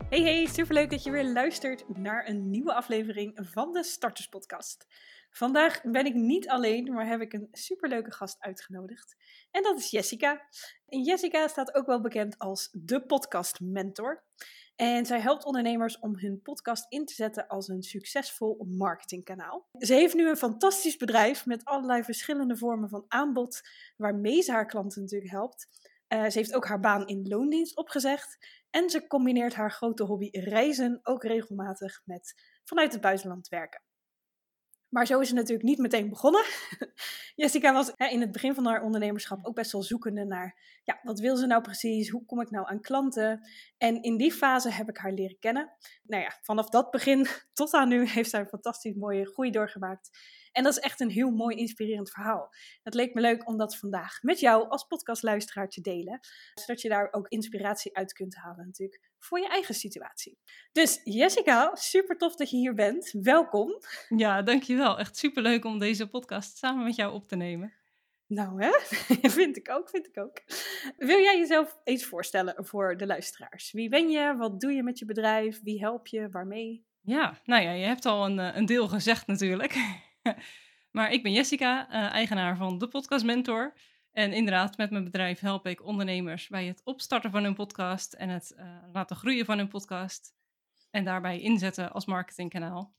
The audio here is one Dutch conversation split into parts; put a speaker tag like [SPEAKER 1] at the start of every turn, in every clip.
[SPEAKER 1] Hey, superleuk dat je weer luistert naar een nieuwe aflevering van de Starterspodcast. Vandaag ben ik niet alleen, maar heb ik een superleuke gast uitgenodigd. En dat is Jessica. En Jessica staat ook wel bekend als de podcast mentor. En zij helpt ondernemers om hun podcast in te zetten als een succesvol marketingkanaal. Ze heeft nu een fantastisch bedrijf met allerlei verschillende vormen van aanbod, waarmee ze haar klanten natuurlijk helpt. Ze heeft ook haar baan in loondienst opgezegd. En ze combineert haar grote hobby reizen ook regelmatig met vanuit het buitenland werken. Maar zo is ze natuurlijk niet meteen begonnen. Jessica was in het begin van haar ondernemerschap ook best wel zoekende naar, wat wil ze nou precies? Hoe kom ik nou aan klanten? En in die fase heb ik haar leren kennen. Nou ja, vanaf dat begin tot aan nu heeft zij een fantastisch mooie groei doorgemaakt. En dat is echt een heel mooi inspirerend verhaal. Het leek me leuk om dat vandaag met jou als podcastluisteraar te delen. Zodat je daar ook inspiratie uit kunt halen natuurlijk voor je eigen situatie. Dus Jessica, super tof dat je hier bent. Welkom.
[SPEAKER 2] Ja, dankjewel. Echt superleuk om deze podcast samen met jou op te nemen.
[SPEAKER 1] Nou hè, vind ik ook. Wil jij jezelf eens voorstellen voor de luisteraars? Wie ben je? Wat doe je met je bedrijf? Wie help je? Waarmee?
[SPEAKER 2] Ja, nou ja, je hebt al een deel gezegd natuurlijk. Maar ik ben Jessica, eigenaar van de Podcast Mentor. En inderdaad, met mijn bedrijf help ik ondernemers bij het opstarten van hun podcast en het laten groeien van hun podcast. En daarbij inzetten als marketingkanaal.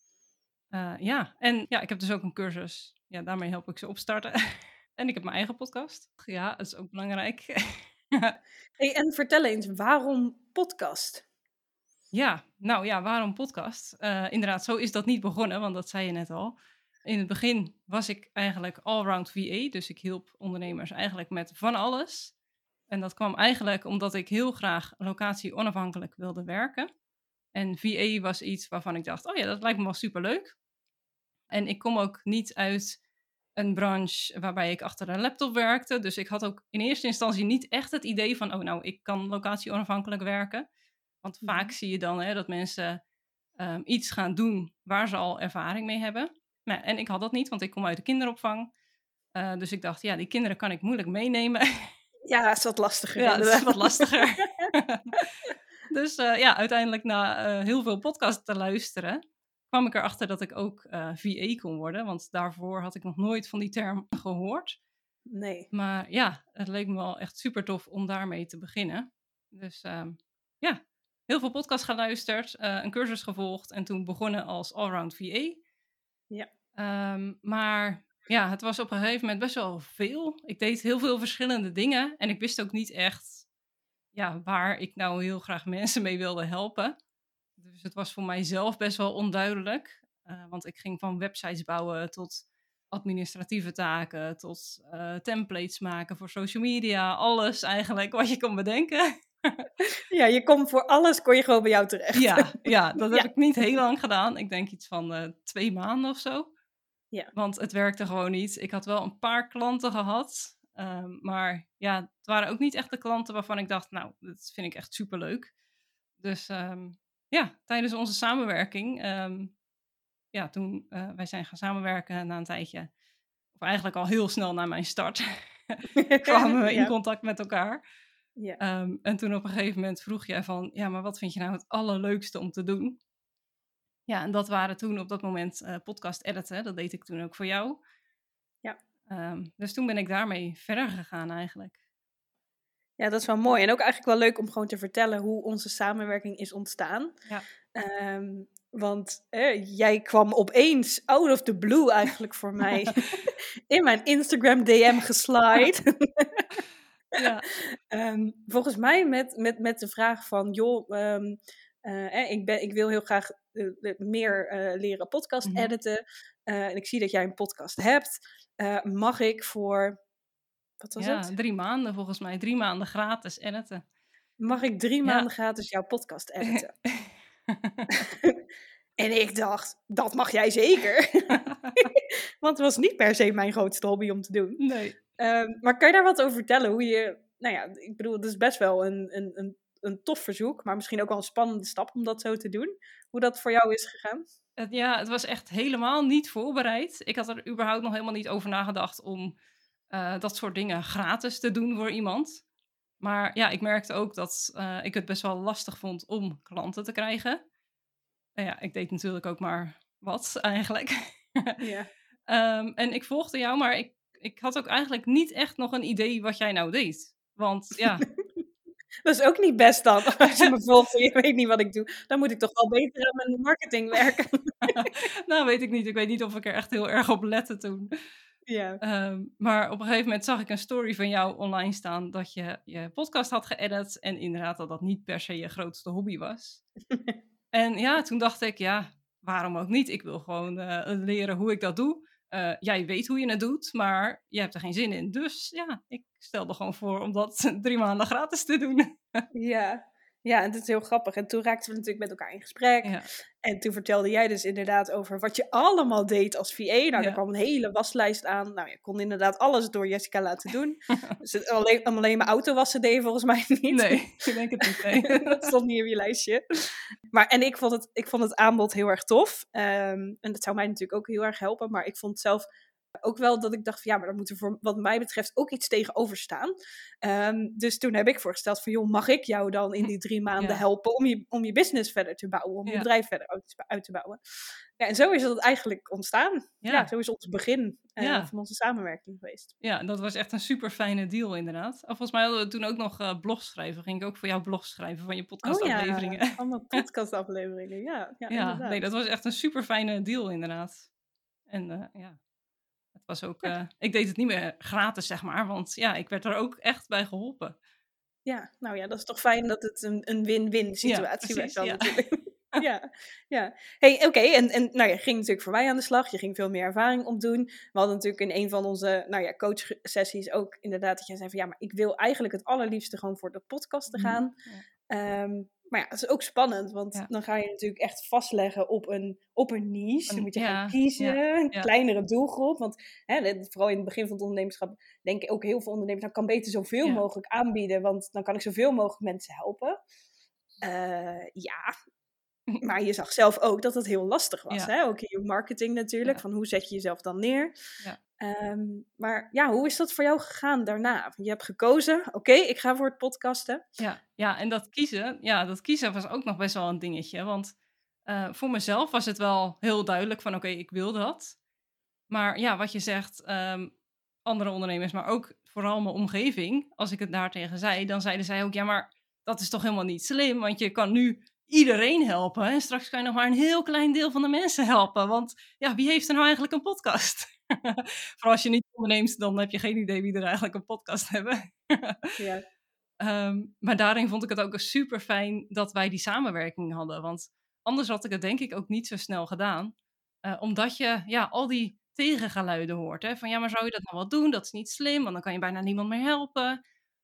[SPEAKER 2] Ik heb dus ook een cursus. Ja, daarmee help ik ze opstarten. En ik heb mijn eigen podcast. Ja, dat is ook belangrijk.
[SPEAKER 1] Hey, en vertel eens, waarom podcast?
[SPEAKER 2] Ja, nou ja, waarom podcast? Inderdaad, zo is dat niet begonnen, want dat zei je net al. In het begin was ik eigenlijk allround VA, dus ik hielp ondernemers eigenlijk met van alles. En dat kwam eigenlijk omdat ik heel graag locatie onafhankelijk wilde werken. En VA was iets waarvan ik dacht, oh ja, dat lijkt me wel superleuk. En ik kom ook niet uit een branche waarbij ik achter een laptop werkte. Dus ik had ook in eerste instantie niet echt het idee van, oh nou, ik kan locatie onafhankelijk werken. Want vaak zie je dan dat mensen iets gaan doen waar ze al ervaring mee hebben. Nou, en ik had dat niet, want ik kom uit de kinderopvang. Dus ik dacht, ja, die kinderen kan ik moeilijk meenemen.
[SPEAKER 1] Ja, is wat lastiger.
[SPEAKER 2] Ja, dat is wat lastiger. Dus uiteindelijk na heel veel podcasts te luisteren, kwam ik erachter dat ik ook VA kon worden. Want daarvoor had ik nog nooit van die term gehoord.
[SPEAKER 1] Nee.
[SPEAKER 2] Maar ja, het leek me wel echt super tof om daarmee te beginnen. Dus heel veel podcasts geluisterd, een cursus gevolgd en toen begonnen als allround VA.
[SPEAKER 1] Ja.
[SPEAKER 2] Maar ja, het was op een gegeven moment best wel veel. Ik deed heel veel verschillende dingen en ik wist ook niet echt waar ik nou heel graag mensen mee wilde helpen. Dus het was voor mijzelf best wel onduidelijk. Want ik ging van websites bouwen tot administratieve taken, tot templates maken voor social media. Alles eigenlijk wat je kon bedenken.
[SPEAKER 1] Ja, voor alles kon je gewoon bij jou terecht.
[SPEAKER 2] Ja, dat heb ik niet heel lang gedaan. Ik denk iets van 2 maanden of zo.
[SPEAKER 1] Ja.
[SPEAKER 2] Want het werkte gewoon niet. Ik had wel een paar klanten gehad. Maar ja, het waren ook niet echt de klanten waarvan ik dacht, nou, dat vind ik echt superleuk. Dus tijdens onze samenwerking, toen wij zijn gaan samenwerken na een tijdje, of eigenlijk al heel snel na mijn start, kwamen we in contact met elkaar.
[SPEAKER 1] Ja.
[SPEAKER 2] En toen op een gegeven moment vroeg jij van, ja, maar wat vind je nou het allerleukste om te doen? Ja, en dat waren toen op dat moment podcast editen. Dat deed ik toen ook voor jou.
[SPEAKER 1] Ja.
[SPEAKER 2] Dus toen ben ik daarmee verder gegaan eigenlijk.
[SPEAKER 1] Ja, dat is wel mooi. En ook eigenlijk wel leuk om gewoon te vertellen hoe onze samenwerking is ontstaan.
[SPEAKER 2] Ja.
[SPEAKER 1] Want jij kwam opeens out of the blue eigenlijk voor mij in mijn Instagram DM geslide.
[SPEAKER 2] Ja.
[SPEAKER 1] Volgens mij met de vraag van, joh, ik wil heel graag meer leren podcast editen. En ik zie dat jij een podcast hebt. Mag ik voor, wat was het?
[SPEAKER 2] 3 maanden volgens mij. 3 maanden gratis editen.
[SPEAKER 1] Mag ik 3 maanden gratis jouw podcast editen? En ik dacht, dat mag jij zeker. Want het was niet per se mijn grootste hobby om te doen.
[SPEAKER 2] Nee.
[SPEAKER 1] Maar kan je daar wat over vertellen? Hoe je, ik bedoel, het is best wel een tof verzoek, maar misschien ook wel een spannende stap om dat zo te doen. Hoe dat voor jou is gegaan?
[SPEAKER 2] Het was echt helemaal niet voorbereid. Ik had er überhaupt nog helemaal niet over nagedacht om dat soort dingen gratis te doen voor iemand. Maar ja, ik merkte ook dat ik het best wel lastig vond om klanten te krijgen. Ja, ik deed natuurlijk ook maar wat eigenlijk.
[SPEAKER 1] Ja.
[SPEAKER 2] En ik volgde jou, maar ik had ook eigenlijk niet echt nog een idee wat jij nou deed. Want ja,
[SPEAKER 1] Dat is ook niet best dan, als je me volgt en je weet niet wat ik doe. Dan moet ik toch wel beter aan mijn marketing werken.
[SPEAKER 2] nou weet ik niet. Ik weet niet of ik er echt heel erg op lette toen.
[SPEAKER 1] Ja.
[SPEAKER 2] Maar op een gegeven moment zag ik een story van jou online staan dat je je podcast had geëdit. En inderdaad dat dat niet per se je grootste hobby was. En ja, toen dacht ik, ja, waarom ook niet? Ik wil gewoon leren hoe ik dat doe. Jij weet hoe je het doet, maar je hebt er geen zin in. Dus ja, ik stelde gewoon voor om dat 3 maanden gratis te doen.
[SPEAKER 1] Ja. Ja, en dat is heel grappig. En toen raakten we natuurlijk met elkaar in gesprek.
[SPEAKER 2] Ja,
[SPEAKER 1] En toen vertelde jij dus inderdaad over wat je allemaal deed als VA. Nou,
[SPEAKER 2] ja.
[SPEAKER 1] er kwam een hele waslijst aan. Nou, je kon inderdaad alles door Jessica laten doen. Dus alleen mijn auto wassen deed je volgens mij niet.
[SPEAKER 2] Nee, ik denk het niet. Nee.
[SPEAKER 1] Dat stond niet op je lijstje. Maar, en ik vond het aanbod heel erg tof. En dat zou mij natuurlijk ook heel erg helpen. Maar ik vond zelf ook wel dat ik dacht van ja, maar daar moet er voor wat mij betreft ook iets tegenover staan. Dus toen heb ik voorgesteld van joh, mag ik jou dan in die 3 maanden
[SPEAKER 2] Ja.
[SPEAKER 1] helpen om je business verder te bouwen, om je
[SPEAKER 2] Ja.
[SPEAKER 1] bedrijf verder uit te bouwen. Ja, en zo is het eigenlijk ontstaan. Ja, zo is ons begin
[SPEAKER 2] Ja.
[SPEAKER 1] van onze samenwerking geweest.
[SPEAKER 2] Ja, dat was echt een super fijne deal inderdaad. Volgens mij hadden we toen ook nog blogs schrijven. Ging ik ook voor jou blogs schrijven van je podcastafleveringen.
[SPEAKER 1] Ja, allemaal podcastafleveringen. Ja,
[SPEAKER 2] Ja,
[SPEAKER 1] inderdaad.
[SPEAKER 2] nee, dat was echt een super fijne deal inderdaad. En ja, het was ook... ik deed het niet meer gratis, zeg maar. Want ja, ik werd er ook echt bij geholpen.
[SPEAKER 1] Ja, nou ja, dat is toch fijn dat het een win-win situatie werd dan natuurlijk. Ja. Hey, oké, en nou, je ging natuurlijk voor mij aan de slag. Je ging veel meer ervaring opdoen. We hadden natuurlijk in een van onze coachsessies ook inderdaad dat jij zei van ja, maar ik wil eigenlijk het allerliefste gewoon voor de podcast te gaan. Maar ja, dat is ook spannend, want dan ga je natuurlijk echt vastleggen op een niche. Dan moet je gaan kiezen, een kleinere doelgroep. Want vooral in het begin van het ondernemerschap denken ook heel veel ondernemers, nou kan beter zoveel mogelijk aanbieden, want dan kan ik zoveel mogelijk mensen helpen. Maar je zag zelf ook dat het heel lastig was. Hè? Ook in je marketing natuurlijk, van hoe zet je jezelf dan neer. Maar ja, hoe is dat voor jou gegaan daarna? Je hebt gekozen, oké, ik ga voor het podcasten.
[SPEAKER 2] Ja, en dat kiezen was ook nog best wel een dingetje. Want voor mezelf was het wel heel duidelijk van oké, ik wil dat. Maar ja, wat je zegt, andere ondernemers, maar ook vooral mijn omgeving, als ik het daartegen zei, dan zeiden zij ook, ja, maar dat is toch helemaal niet slim, want je kan nu iedereen helpen en straks kan je nog maar een heel klein deel van de mensen helpen. Want ja, wie heeft er nou eigenlijk een podcast? Vooral als je niet onderneemt, dan heb je geen idee wie er eigenlijk een podcast hebben. Maar daarin vond ik het ook super fijn dat wij die samenwerking hadden. Want anders had ik het denk ik ook niet zo snel gedaan. Omdat je al die tegengeluiden hoort. Hè? Van ja, maar zou je dat nou wel doen? Dat is niet slim, want dan kan je bijna niemand meer helpen.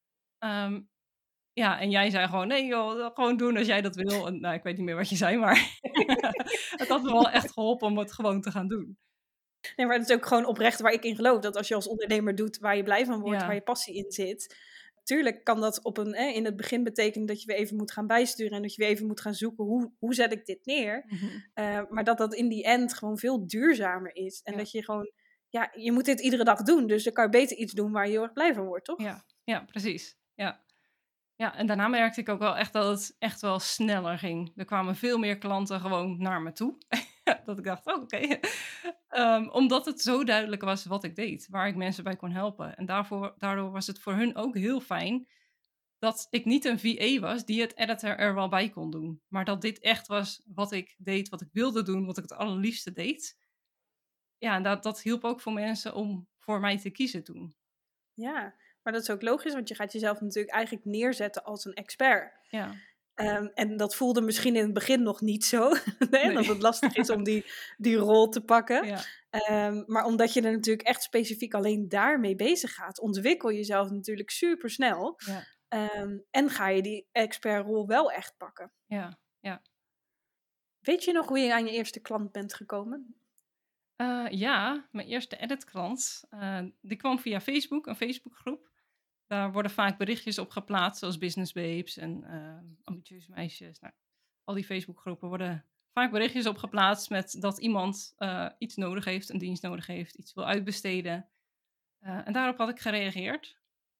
[SPEAKER 2] En jij zei gewoon, nee joh, gewoon doen als jij dat wil. En, nou, ik weet niet meer wat je zei, maar het had me wel echt geholpen om het gewoon te gaan doen.
[SPEAKER 1] Nee, maar het is ook gewoon oprecht waar ik in geloof. Dat als je als ondernemer doet waar je blij van wordt, waar je passie in zit. Tuurlijk kan dat in het begin betekenen dat je weer even moet gaan bijsturen. En dat je weer even moet gaan zoeken, hoe zet ik dit neer? Maar dat in die end gewoon veel duurzamer is. En dat je gewoon, je moet dit iedere dag doen. Dus dan kan je beter iets doen waar je heel erg blij van wordt, toch?
[SPEAKER 2] Ja, precies. Ja, en daarna merkte ik ook wel echt dat het echt wel sneller ging. Er kwamen veel meer klanten gewoon naar me toe. Dat ik dacht, oké. Omdat het zo duidelijk was wat ik deed. Waar ik mensen bij kon helpen. En daardoor was het voor hun ook heel fijn dat ik niet een VA was die het editor er wel bij kon doen. Maar dat dit echt was wat ik deed, wat ik wilde doen, wat ik het allerliefste deed. Ja, en dat hielp ook voor mensen om voor mij te kiezen toen.
[SPEAKER 1] Ja, maar dat is ook logisch, want je gaat jezelf natuurlijk eigenlijk neerzetten als een expert.
[SPEAKER 2] Ja.
[SPEAKER 1] En dat voelde misschien in het begin nog niet zo. Dat het lastig is om die rol te pakken. Maar omdat je er natuurlijk echt specifiek alleen daarmee bezig gaat, ontwikkel je jezelf natuurlijk super snel. En ga je die expertrol wel echt pakken.
[SPEAKER 2] Ja.
[SPEAKER 1] Weet je nog hoe je aan je eerste klant bent gekomen?
[SPEAKER 2] Mijn eerste editklant, die kwam via Facebook, een Facebookgroep. Daar worden vaak berichtjes op geplaatst, zoals Business Babes en Ambitieuze Meisjes. Nou, al die Facebookgroepen worden vaak berichtjes op geplaatst met dat iemand iets nodig heeft, een dienst nodig heeft, iets wil uitbesteden. En daarop had ik gereageerd.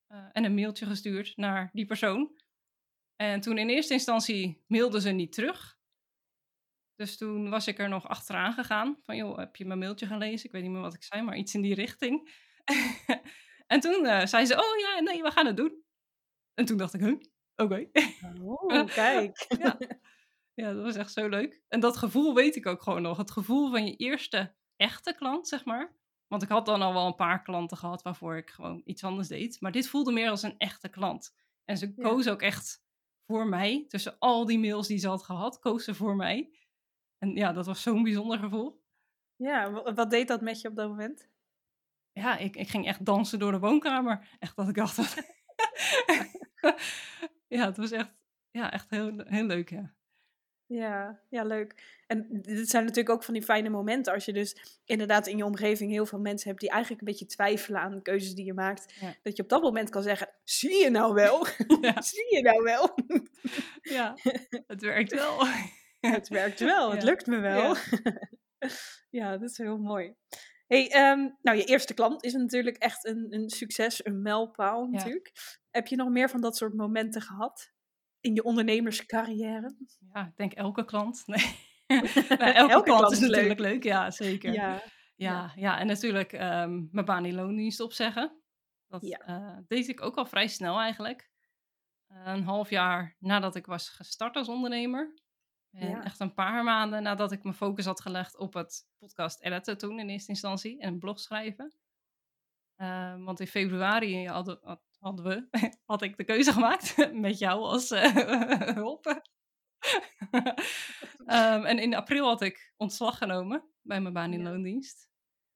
[SPEAKER 2] en een mailtje gestuurd naar die persoon. En toen in eerste instantie mailden ze niet terug. Dus toen was ik er nog achteraan gegaan. Van, joh, heb je mijn mailtje gelezen? Ik weet niet meer wat ik zei, maar iets in die richting. En toen zei ze, oh ja, nee, we gaan het doen. En toen dacht ik, huh? Oké.
[SPEAKER 1] Oh, kijk.
[SPEAKER 2] Ja. Ja, dat was echt zo leuk. En dat gevoel weet ik ook gewoon nog. Het gevoel van je eerste echte klant, zeg maar. Want ik had dan al wel een paar klanten gehad waarvoor ik gewoon iets anders deed. Maar dit voelde meer als een echte klant. En ze
[SPEAKER 1] Ja.
[SPEAKER 2] koos ook echt voor mij. Tussen al die mails die ze had gehad, koos ze voor mij. En ja, dat was zo'n bijzonder gevoel.
[SPEAKER 1] Ja, wat deed dat met je op dat moment?
[SPEAKER 2] Ja, ik ging echt dansen door de woonkamer. Echt dat ik dacht... Ja, het was echt heel leuk, ja.
[SPEAKER 1] Ja, leuk. En dit zijn natuurlijk ook van die fijne momenten als je dus inderdaad in je omgeving heel veel mensen hebt die eigenlijk een beetje twijfelen aan de keuzes die je maakt.
[SPEAKER 2] Ja.
[SPEAKER 1] Dat je op dat moment kan zeggen, zie je nou wel?
[SPEAKER 2] Ja.
[SPEAKER 1] Zie je nou wel?
[SPEAKER 2] Ja, het werkt wel.
[SPEAKER 1] Het werkt wel, het
[SPEAKER 2] Ja.
[SPEAKER 1] lukt me wel.
[SPEAKER 2] Ja.
[SPEAKER 1] Ja, dat is heel mooi. Hey, nou, je eerste klant is natuurlijk echt een succes, een mijlpaal natuurlijk. Heb je nog meer van dat soort momenten gehad in je ondernemerscarrière?
[SPEAKER 2] Ja, ik denk elke klant. Nee. Nou, elke klant is natuurlijk leuk. Ja, zeker. Ja, en natuurlijk mijn baan in loondienst opzeggen. Dat deed ik ook al vrij snel eigenlijk. Een half jaar nadat ik was gestart als ondernemer. En echt een paar maanden nadat ik mijn focus had gelegd op het podcast editen toen in eerste instantie. En blog schrijven. Want in februari had ik de keuze gemaakt met jou als hulp. En in april had ik ontslag genomen bij mijn baan in loondienst.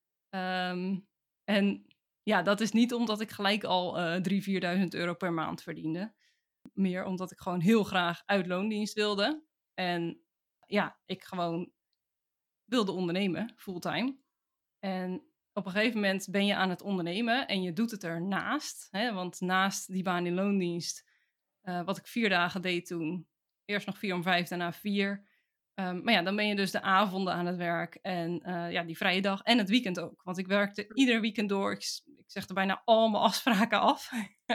[SPEAKER 2] En ja, dat is niet omdat ik gelijk al 3.000, 4.000 euro per maand verdiende. Meer omdat ik gewoon heel graag uit loondienst wilde. En ja, ik gewoon wilde ondernemen, fulltime. En op een gegeven moment ben je aan het ondernemen en je doet het ernaast. Hè? Want naast die baan in loondienst, wat ik 4 dagen deed toen, eerst nog 4 om 5, daarna 4. Maar ja, dan ben je dus de avonden aan het werk en die vrije dag en het weekend ook. Want ik werkte ieder weekend door. Ik zegde bijna al mijn afspraken af.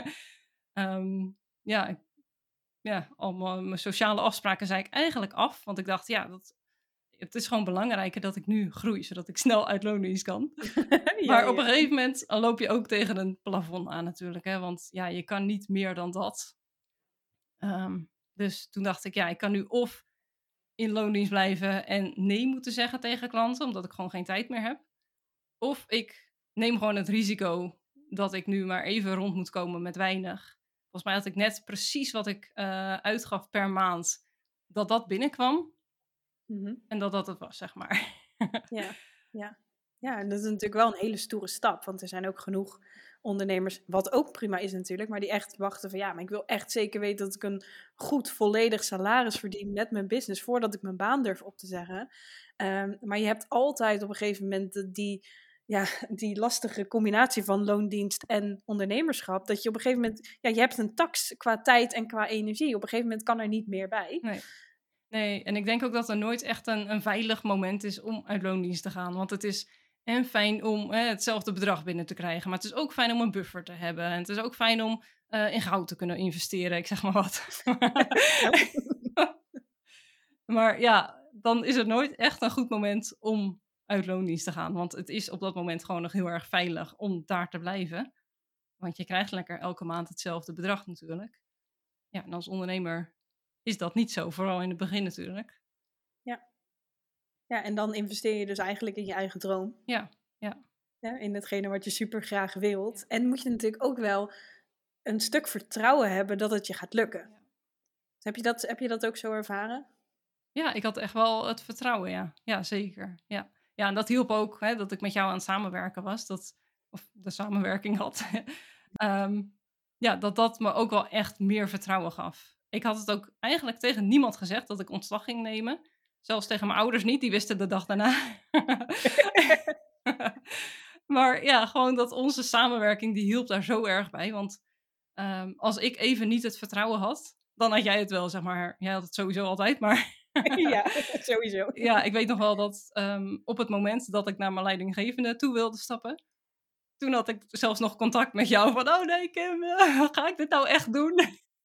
[SPEAKER 2] Al mijn sociale afspraken zei ik eigenlijk af. Want ik dacht, het is gewoon belangrijker dat ik nu groei, zodat ik snel uit loondienst kan. Maar op een gegeven moment loop je ook tegen een plafond aan natuurlijk. Hè? Want ja, je kan niet meer dan dat. Dus toen dacht ik, ik kan nu of in loondienst blijven en nee moeten zeggen tegen klanten, omdat ik gewoon geen tijd meer heb. Of ik neem gewoon het risico dat ik nu maar even rond moet komen met weinig. Volgens mij had ik net precies wat ik uitgaf per maand, dat binnenkwam. En dat het was, zeg maar.
[SPEAKER 1] Ja, en dat is natuurlijk wel een hele stoere stap. Want er zijn ook genoeg ondernemers, wat ook prima is natuurlijk, maar die echt wachten van maar ik wil echt zeker weten dat ik een goed, volledig salaris verdien met mijn business voordat ik mijn baan durf op te zeggen. Maar je hebt altijd op een gegeven moment die lastige combinatie van loondienst en ondernemerschap. Dat je op een gegeven moment, je hebt een tax qua tijd en qua energie. Op een gegeven moment kan er niet meer bij.
[SPEAKER 2] Nee, en ik denk ook dat er nooit echt een veilig moment is om uit loondienst te gaan. Want het is fijn om hetzelfde bedrag binnen te krijgen. Maar het is ook fijn om een buffer te hebben. En het is ook fijn om in goud te kunnen investeren. Ik zeg maar wat. Maar ja, dan is het nooit echt een goed moment om uit loondienst te gaan. Want het is op dat moment gewoon nog heel erg veilig om daar te blijven. Want je krijgt lekker elke maand hetzelfde bedrag natuurlijk. Ja, en als ondernemer is dat niet zo. Vooral in het begin natuurlijk.
[SPEAKER 1] Ja, en dan investeer je dus eigenlijk in je eigen droom.
[SPEAKER 2] Ja.
[SPEAKER 1] In hetgene wat je super graag wilt. En moet je natuurlijk ook wel een stuk vertrouwen hebben dat het je gaat lukken. Heb je dat ook zo ervaren?
[SPEAKER 2] Ja, ik had echt wel het vertrouwen, ja. Ja, zeker. Ja, en dat hielp ook, dat ik met jou aan het samenwerken was. Of de samenwerking had. Dat me ook wel echt meer vertrouwen gaf. Ik had het ook eigenlijk tegen niemand gezegd dat ik ontslag ging nemen. Zelfs tegen mijn ouders niet, die wisten de dag daarna. Maar ja, gewoon dat onze samenwerking, die hielp daar zo erg bij. Want als ik even niet het vertrouwen had, dan had jij het wel, zeg maar. Jij had het sowieso altijd, maar...
[SPEAKER 1] Ja, sowieso.
[SPEAKER 2] Ja, ik weet nog wel dat op het moment dat ik naar mijn leidinggevende toe wilde stappen, toen had ik zelfs nog contact met jou van, oh nee Kim, ga ik dit nou echt doen?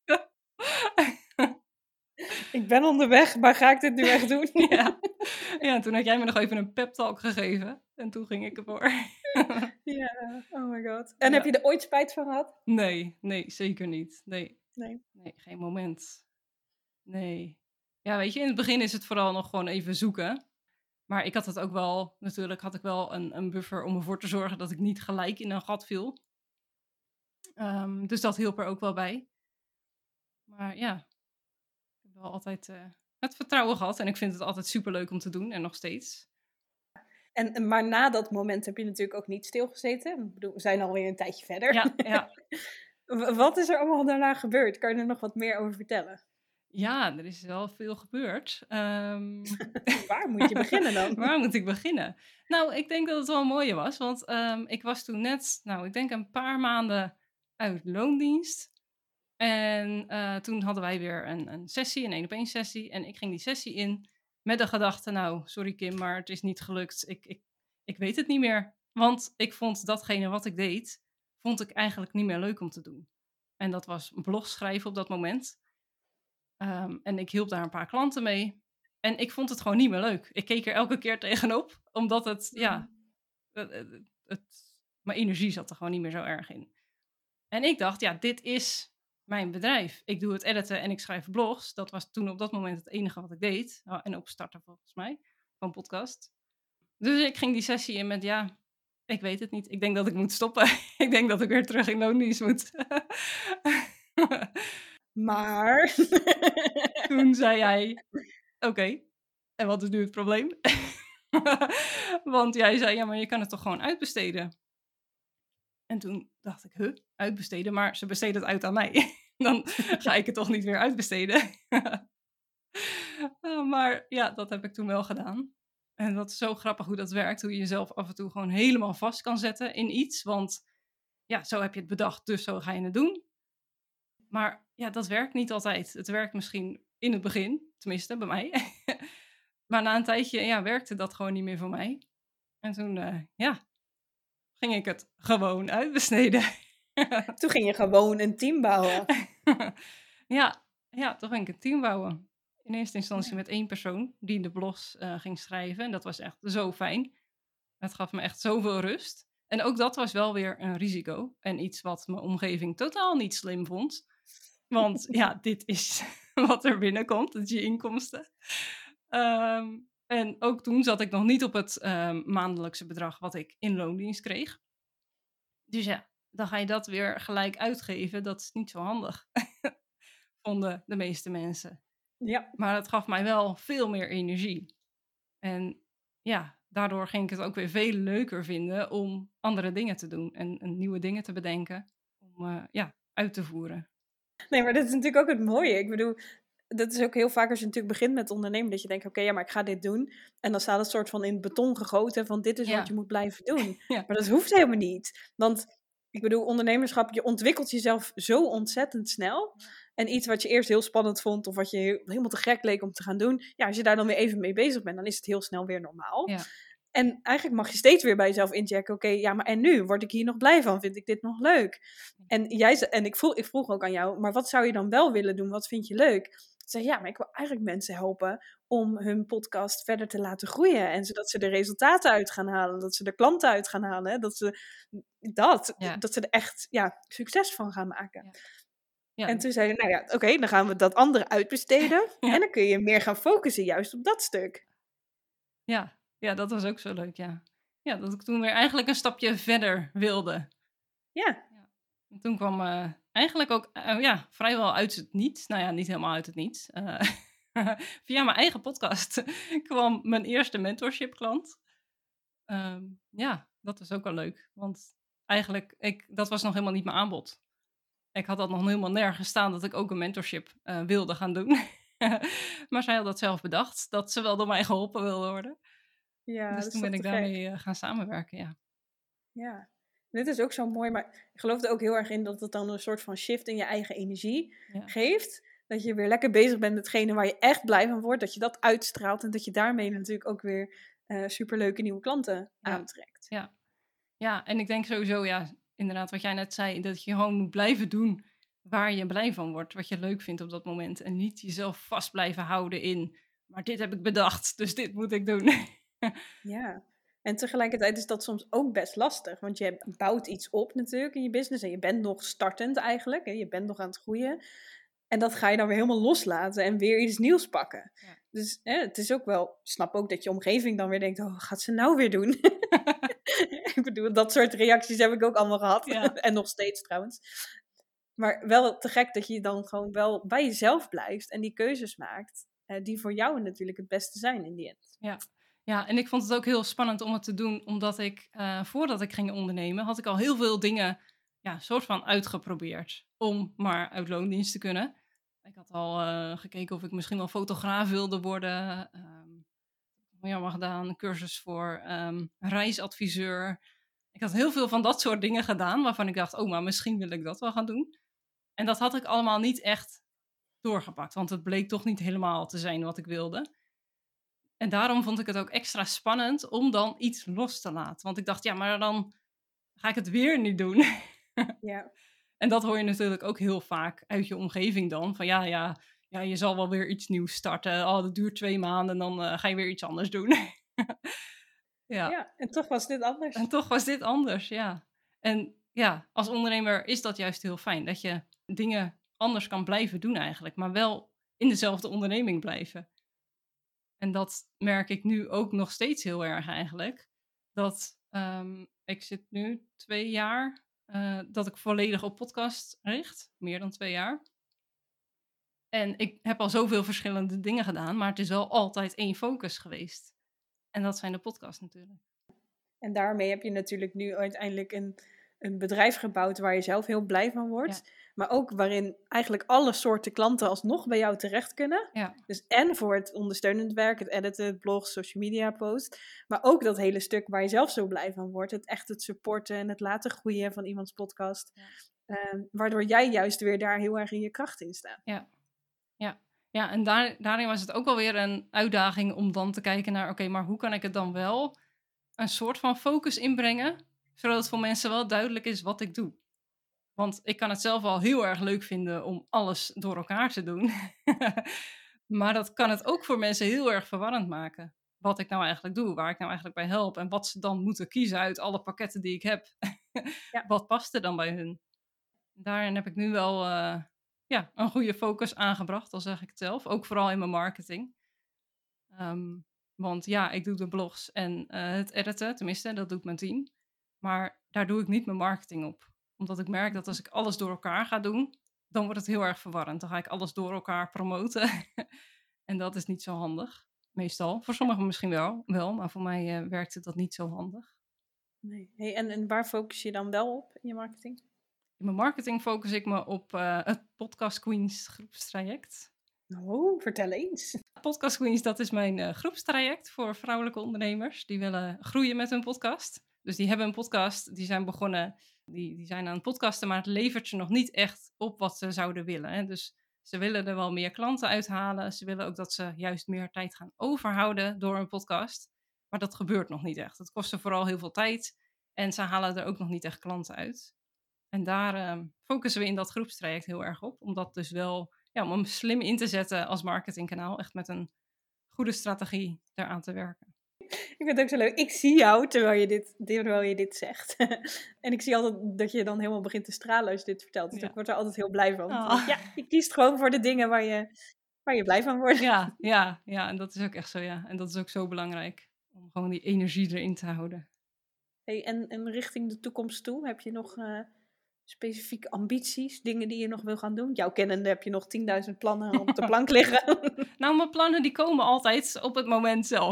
[SPEAKER 1] Ik ben onderweg, maar ga ik dit nu echt doen?
[SPEAKER 2] Ja, toen had jij me nog even een pep talk gegeven. En toen ging ik ervoor.
[SPEAKER 1] Ja, oh my god. En heb je er ooit spijt van gehad?
[SPEAKER 2] Nee, zeker niet. Nee,
[SPEAKER 1] Nee.
[SPEAKER 2] geen moment. Nee. Ja, weet je, in het begin is het vooral nog gewoon even zoeken. Maar ik had het ook wel, natuurlijk had ik wel een buffer om ervoor te zorgen dat ik niet gelijk in een gat viel. Dus dat hielp er ook wel bij. Maar ja, ik heb wel altijd het vertrouwen gehad. En ik vind het altijd superleuk om te doen en nog steeds.
[SPEAKER 1] Maar na dat moment heb je natuurlijk ook niet stilgezeten. Ik bedoel, we zijn alweer een tijdje verder.
[SPEAKER 2] Ja.
[SPEAKER 1] Wat is er allemaal daarna gebeurd? Kan je er nog wat meer over vertellen?
[SPEAKER 2] Ja, er is wel veel gebeurd.
[SPEAKER 1] Waar moet je beginnen dan?
[SPEAKER 2] Waar moet ik beginnen? Nou, ik denk dat het wel een mooie was. Want ik was toen net, ik denk een paar maanden uit loondienst. En toen hadden wij weer een sessie, een 1-op-1 sessie. En ik ging die sessie in met de gedachte, nou, sorry Kim, maar het is niet gelukt. Ik weet het niet meer. Want ik vond datgene wat ik deed, vond ik eigenlijk niet meer leuk om te doen. En dat was blog schrijven op dat moment. En ik hielp daar een paar klanten mee. En ik vond het gewoon niet meer leuk. Ik keek er elke keer tegenop, omdat mijn energie zat er gewoon niet meer zo erg in. En ik dacht, ja, dit is mijn bedrijf. Ik doe het editen en ik schrijf blogs. Dat was toen op dat moment het enige wat ik deed. En opstarten volgens mij, van podcast. Dus ik ging die sessie in met, ja, ik weet het niet. Ik denk dat ik moet stoppen. Ik denk dat ik weer terug in loondienst moet.
[SPEAKER 1] Maar
[SPEAKER 2] toen zei jij, oké, en wat is nu het probleem? Want jij zei, ja, maar je kan het toch gewoon uitbesteden? En toen dacht ik, uitbesteden? Maar ze besteden het uit aan mij. Dan ga ik het toch niet weer uitbesteden? Maar ja, dat heb ik toen wel gedaan. En dat is zo grappig hoe dat werkt. Hoe je jezelf af en toe gewoon helemaal vast kan zetten in iets. Want ja, zo heb je het bedacht, dus zo ga je het doen. Maar ja, dat werkt niet altijd. Het werkt misschien in het begin, tenminste bij mij. Maar na een tijdje werkte dat gewoon niet meer voor mij. En toen ging ik het gewoon uitbesteden.
[SPEAKER 1] toen ging je gewoon een team bouwen.
[SPEAKER 2] Ja, toen ging ik een team bouwen. In eerste instantie met 1 persoon die de blogs ging schrijven. En dat was echt zo fijn. Het gaf me echt zoveel rust. En ook dat was wel weer een risico. En iets wat mijn omgeving totaal niet slim vond. Want ja, dit is wat er binnenkomt, dat is je inkomsten. En ook toen zat ik nog niet op het maandelijkse bedrag wat ik in loondienst kreeg. Dus ja, dan ga je dat weer gelijk uitgeven. Dat is niet zo handig, vonden de meeste mensen.
[SPEAKER 1] Ja.
[SPEAKER 2] Maar het gaf mij wel veel meer energie. En ja, daardoor ging ik het ook weer veel leuker vinden om andere dingen te doen. En nieuwe dingen te bedenken om uit te voeren.
[SPEAKER 1] Nee, maar dat is natuurlijk ook het mooie. Ik bedoel, dat is ook heel vaak als je natuurlijk begint met ondernemen, dat je denkt, oké, maar ik ga dit doen. En dan staat het soort van in beton gegoten van dit is wat je moet blijven doen.
[SPEAKER 2] Ja.
[SPEAKER 1] Maar dat hoeft helemaal niet. Want ik bedoel, ondernemerschap, je ontwikkelt jezelf zo ontzettend snel. En iets wat je eerst heel spannend vond of wat je helemaal te gek leek om te gaan doen. Ja, als je daar dan weer even mee bezig bent, dan is het heel snel weer normaal.
[SPEAKER 2] Ja.
[SPEAKER 1] En eigenlijk mag je steeds weer bij jezelf inchecken. Oké, maar en nu? Word ik hier nog blij van? Vind ik dit nog leuk? En ik vroeg ook aan jou, maar wat zou je dan wel willen doen? Wat vind je leuk? Ik zei, ja, maar ik wil eigenlijk mensen helpen om hun podcast verder te laten groeien. En zodat ze er resultaten uit gaan halen. Dat ze er klanten uit gaan halen. Dat ze er echt succes van gaan maken. Ja. Ja. En toen zei je, oké, dan gaan we dat andere uitbesteden. Ja. En dan kun je meer gaan focussen juist op dat stuk.
[SPEAKER 2] Ja, dat was ook zo leuk, ja. Ja, dat ik toen weer eigenlijk een stapje verder wilde.
[SPEAKER 1] Ja.
[SPEAKER 2] En toen kwam eigenlijk ook vrijwel uit het niets. Nou ja, niet helemaal uit het niets. Via mijn eigen podcast kwam mijn eerste mentorship klant. Dat was ook wel leuk. Want eigenlijk, dat was nog helemaal niet mijn aanbod. Ik had dat nog helemaal nergens staan dat ik ook een mentorship wilde gaan doen. Maar zij had dat zelf bedacht, dat ze wel door mij geholpen wilde worden.
[SPEAKER 1] Ja,
[SPEAKER 2] dus toen ben ik daarmee gaan samenwerken, ja.
[SPEAKER 1] Ja, dit is ook zo mooi, maar ik geloof er ook heel erg in dat het dan een soort van shift in je eigen energie geeft. Dat je weer lekker bezig bent met hetgene waar je echt blij van wordt, dat je dat uitstraalt en dat je daarmee natuurlijk ook weer superleuke nieuwe klanten aantrekt.
[SPEAKER 2] Ja. Ja, en ik denk sowieso, ja, inderdaad wat jij net zei, dat je gewoon moet blijven doen waar je blij van wordt, wat je leuk vindt op dat moment. En niet jezelf vast blijven houden in, maar dit heb ik bedacht, dus dit moet ik doen.
[SPEAKER 1] Ja. En tegelijkertijd is dat soms ook best lastig, want je bouwt iets op natuurlijk in je business en je bent nog startend eigenlijk, hè? Je bent nog aan het groeien. En dat ga je dan weer helemaal loslaten en weer iets nieuws pakken.
[SPEAKER 2] Ja.
[SPEAKER 1] Dus het is ook wel, ik snap ook dat je omgeving dan weer denkt, oh, wat gaat ze nou weer doen? Ik bedoel, dat soort reacties heb ik ook allemaal gehad.
[SPEAKER 2] Ja.
[SPEAKER 1] En nog steeds trouwens. Maar wel te gek dat je dan gewoon wel bij jezelf blijft en die keuzes maakt. Die voor jou natuurlijk het beste zijn in die end.
[SPEAKER 2] Ja, en ik vond het ook heel spannend om het te doen, omdat ik, voordat ik ging ondernemen, had ik al heel veel dingen, ja, soort van uitgeprobeerd om maar uit loondienst te kunnen. Ik had al gekeken of ik misschien wel fotograaf wilde worden. Maar gedaan, een cursus voor reisadviseur. Ik had heel veel van dat soort dingen gedaan, waarvan ik dacht, oh, maar misschien wil ik dat wel gaan doen. En dat had ik allemaal niet echt doorgepakt, want het bleek toch niet helemaal te zijn wat ik wilde. En daarom vond ik het ook extra spannend om dan iets los te laten. Want ik dacht, ja, maar dan ga ik het weer niet doen.
[SPEAKER 1] Ja.
[SPEAKER 2] En dat hoor je natuurlijk ook heel vaak uit je omgeving dan. Van ja, je zal wel weer iets nieuws starten. Oh, dat duurt 2 maanden en dan ga je weer iets anders doen. Ja,
[SPEAKER 1] Ja, en toch was dit anders.
[SPEAKER 2] en toch was dit anders, ja. En ja, als ondernemer is dat juist heel fijn. Dat je dingen anders kan blijven doen eigenlijk. Maar wel in dezelfde onderneming blijven. En dat merk ik nu ook nog steeds heel erg eigenlijk. Dat ik zit nu 2 jaar dat ik volledig op podcast richt. Meer dan 2 jaar. En ik heb al zoveel verschillende dingen gedaan, maar het is wel altijd één focus geweest. En dat zijn de podcasts natuurlijk.
[SPEAKER 1] En daarmee heb je natuurlijk nu uiteindelijk een bedrijf gebouwd waar je zelf heel blij van wordt.
[SPEAKER 2] Ja.
[SPEAKER 1] Maar ook waarin eigenlijk alle soorten klanten alsnog bij jou terecht kunnen.
[SPEAKER 2] Ja.
[SPEAKER 1] Dus en voor het ondersteunend werk, het editen, het blog, social media post. Maar ook dat hele stuk waar je zelf zo blij van wordt. Het supporten en het laten groeien van iemands podcast.
[SPEAKER 2] Ja.
[SPEAKER 1] Waardoor jij juist weer daar heel erg in je kracht in staat.
[SPEAKER 2] Ja, en daarin was het ook wel weer een uitdaging om dan te kijken naar, oké, maar hoe kan ik het dan wel een soort van focus inbrengen, zodat het voor mensen wel duidelijk is wat ik doe. Want ik kan het zelf al heel erg leuk vinden om alles door elkaar te doen. Maar dat kan het ook voor mensen heel erg verwarrend maken. Wat ik nou eigenlijk doe, waar ik nou eigenlijk bij help en wat ze dan moeten kiezen uit alle pakketten die ik heb.
[SPEAKER 1] Ja.
[SPEAKER 2] Wat past er dan bij hun? Daarin heb ik nu wel een goede focus aangebracht, al zeg ik het zelf. Ook vooral in mijn marketing. Want ja, ik doe de blogs en het editen, tenminste, dat doet mijn team. Maar daar doe ik niet mijn marketing op. Omdat ik merk dat als ik alles door elkaar ga doen, dan wordt het heel erg verwarrend. Dan ga ik alles door elkaar promoten. En dat is niet zo handig, meestal. Voor sommigen misschien wel, maar voor mij werkte dat niet zo handig.
[SPEAKER 1] Nee. Hey, en waar focus je dan wel op in je marketing?
[SPEAKER 2] In mijn marketing focus ik me op het Podcast Queens groepstraject.
[SPEAKER 1] Oh, vertel eens.
[SPEAKER 2] Podcast Queens, dat is mijn groepstraject voor vrouwelijke ondernemers. Die willen groeien met hun podcast. Dus die hebben een podcast, die zijn begonnen, die zijn aan het podcasten, maar het levert ze nog niet echt op wat ze zouden willen. Hè. Dus ze willen er wel meer klanten uithalen. Ze willen ook dat ze juist meer tijd gaan overhouden door een podcast. Maar dat gebeurt nog niet echt. Het kost ze vooral heel veel tijd en ze halen er ook nog niet echt klanten uit. En daar focussen we in dat groepstraject heel erg op. Om dat dus wel, ja, om hem slim in te zetten als marketingkanaal. Echt met een goede strategie eraan te werken.
[SPEAKER 1] Ik vind het ook zo leuk. Ik zie jou terwijl je dit zegt. En ik zie altijd dat je dan helemaal begint te stralen als je dit vertelt. Dus
[SPEAKER 2] Ja.
[SPEAKER 1] ik word er altijd heel blij van.
[SPEAKER 2] Oh.
[SPEAKER 1] Ja, je kiest gewoon voor de dingen waar je blij van wordt.
[SPEAKER 2] Ja, en dat is ook echt zo, ja. En dat is ook zo belangrijk. Om gewoon die energie erin te houden.
[SPEAKER 1] Hey, en richting de toekomst toe, heb je nog specifieke ambities? Dingen die je nog wil gaan doen? Jouw kennende heb je nog 10.000 plannen op de plank liggen.
[SPEAKER 2] Nou, mijn plannen die komen altijd op het moment zelf.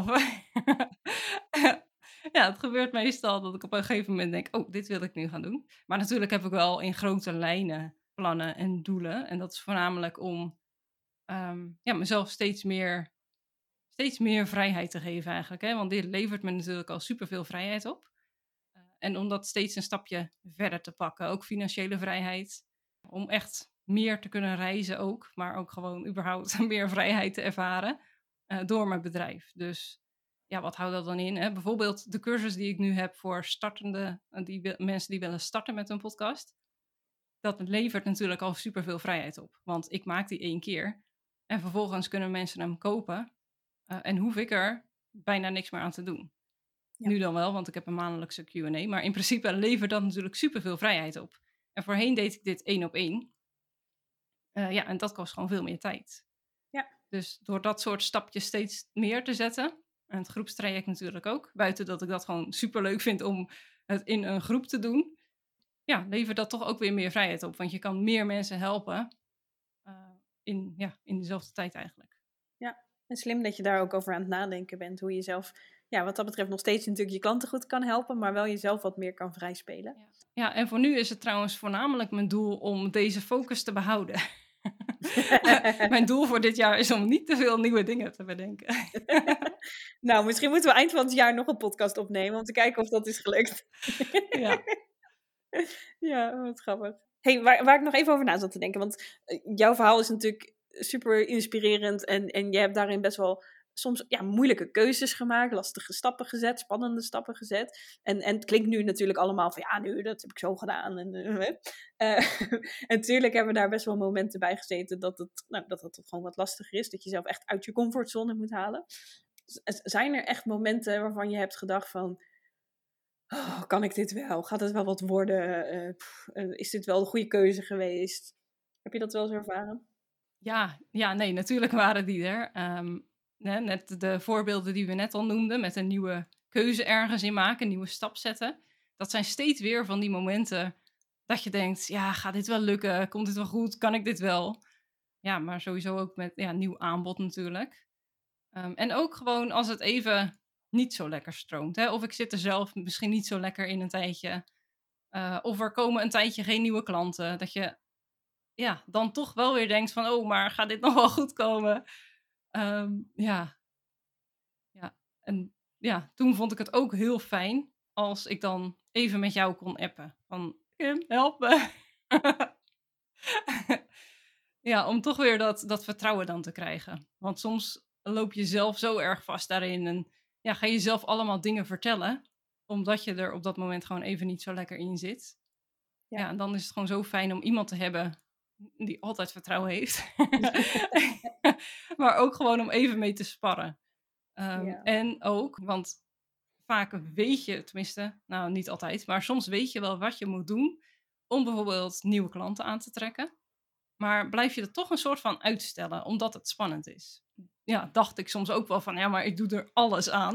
[SPEAKER 2] Ja, het gebeurt meestal dat ik op een gegeven moment denk, oh, dit wil ik nu gaan doen. Maar natuurlijk heb ik wel in grote lijnen plannen en doelen. En dat is voornamelijk om mezelf steeds meer vrijheid te geven eigenlijk. Hè? Want dit levert me natuurlijk al superveel vrijheid op. En om dat steeds een stapje verder te pakken. Ook financiële vrijheid. Om echt meer te kunnen reizen ook. Maar ook gewoon überhaupt meer vrijheid te ervaren door mijn bedrijf. Dus ja, wat houdt dat dan in? Hè? Bijvoorbeeld de cursus die ik nu heb voor mensen die willen starten met een podcast. Dat levert natuurlijk al superveel vrijheid op. Want ik maak die 1 keer en vervolgens kunnen mensen hem kopen. En hoef ik er bijna niks meer aan te doen.
[SPEAKER 1] Ja.
[SPEAKER 2] Nu dan wel, want ik heb een maandelijkse Q&A. Maar in principe levert dat natuurlijk superveel vrijheid op. En voorheen deed ik dit 1 op 1. Ja, en dat kost gewoon veel meer tijd.
[SPEAKER 1] Ja.
[SPEAKER 2] Dus door dat soort stapjes steeds meer te zetten, en het groepstraject natuurlijk ook, buiten dat ik dat gewoon superleuk vind om het in een groep te doen, ja, levert dat toch ook weer meer vrijheid op. Want je kan meer mensen helpen in dezelfde tijd eigenlijk.
[SPEAKER 1] Ja, en slim dat je daar ook over aan het nadenken bent. Hoe je zelf, ja, wat dat betreft nog steeds natuurlijk je klanten goed kan helpen, maar wel jezelf wat meer kan vrijspelen.
[SPEAKER 2] Ja, en voor nu is het trouwens voornamelijk mijn doel om deze focus te behouden. Mijn doel voor dit jaar is om niet te veel nieuwe dingen te bedenken.
[SPEAKER 1] Nou, misschien moeten we eind van het jaar nog een podcast opnemen om te kijken of dat is gelukt.
[SPEAKER 2] Ja.
[SPEAKER 1] Ja, wat grappig. Hey, waar ik nog even over na zat te denken, want jouw verhaal is natuurlijk super inspirerend en je hebt daarin best wel soms moeilijke keuzes gemaakt, lastige stappen gezet, spannende stappen gezet. En het klinkt nu natuurlijk allemaal van dat heb ik zo gedaan. En natuurlijk hebben we daar best wel momenten bij gezeten dat het gewoon wat lastiger is, dat je zelf echt uit je comfortzone moet halen. Zijn er echt momenten waarvan je hebt gedacht van, oh, kan ik dit wel? Gaat het wel wat worden? Is dit wel de goede keuze geweest? Heb je dat wel eens ervaren?
[SPEAKER 2] Ja, nee, natuurlijk waren die er. Net de voorbeelden die we net al noemden, met een nieuwe keuze ergens in maken, een nieuwe stap zetten. Dat zijn steeds weer van die momenten dat je denkt, ja, gaat dit wel lukken? Komt dit wel goed? Kan ik dit wel? Ja, maar sowieso ook met nieuw aanbod natuurlijk. En ook gewoon als het even niet zo lekker stroomt. Hè? Of ik zit er zelf misschien niet zo lekker in een tijdje. Of er komen een tijdje geen nieuwe klanten. Dat je dan toch wel weer denkt van, oh, maar gaat dit nog wel goed komen? Ja. En ja, toen vond ik het ook heel fijn als ik dan even met jou kon appen. Van, Kim, help me. Ja, om toch weer dat vertrouwen dan te krijgen. Want soms loop je zelf zo erg vast daarin en ga je zelf allemaal dingen vertellen, omdat je er op dat moment gewoon even niet zo lekker in zit. Ja, en dan is het gewoon zo fijn om iemand te hebben die altijd vertrouwen heeft. Maar ook gewoon om even mee te sparren. En ook, want vaak weet je, tenminste, nou niet altijd, maar soms weet je wel wat je moet doen om bijvoorbeeld nieuwe klanten aan te trekken. Maar blijf je er toch een soort van uitstellen, omdat het spannend is. Ja, dacht ik soms ook wel van, ja, maar ik doe er alles aan.